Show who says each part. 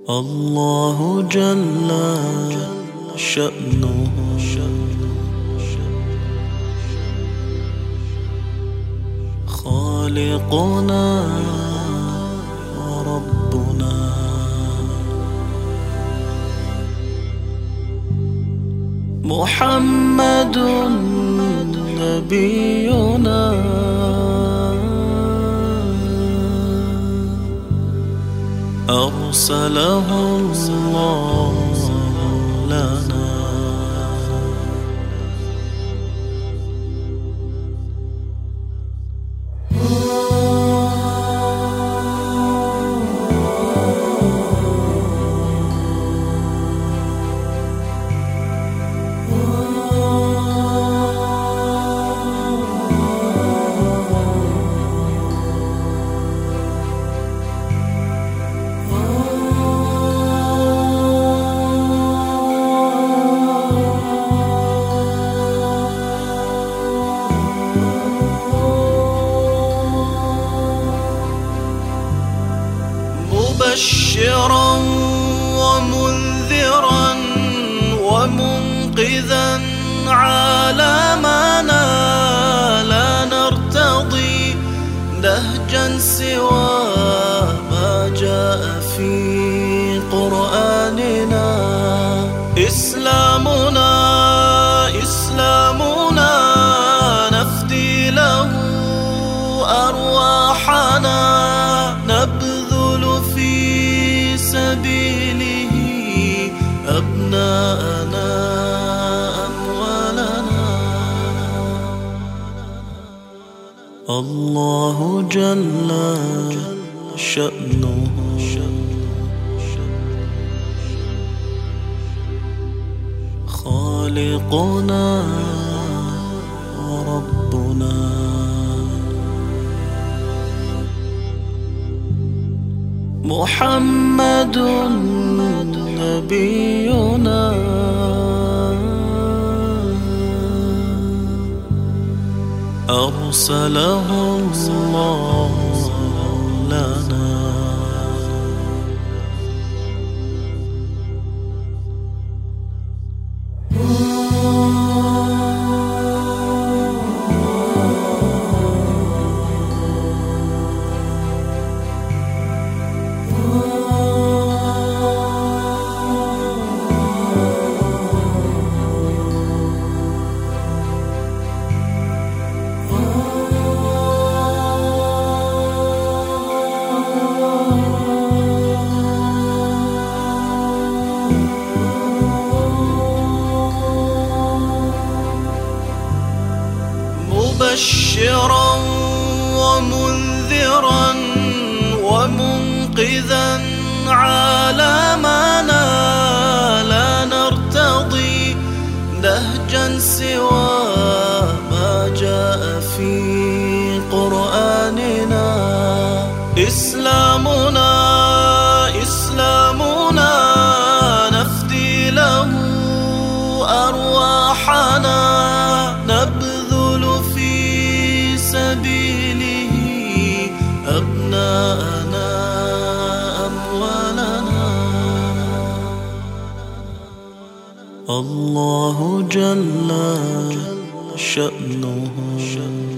Speaker 1: الله جل شأنه خالقنا وربنا، محمد نبينا، أرسله الله لنا. مبشرا ومنذرا ومنقذا عالمنا، لا نرتضي نهجا سوى ما جاء في قرآننا. إسلامنا إسلامنا نفدي له أرواحنا، نبذل في سبيله أبناءنا أموالنا. الله جل شأنه خالقنا وربنا، محمد نبينا، أرسله الله لنا. مبشرا ومنذرا ومنقذا عالمنا، لا نرتضي نهجا سوى ما جاء في قرآننا. إسلامنا إسلامنا نفدي له أرواحنا، نبذل في سبيله أبناءنا أموالنا. الله جل شأنه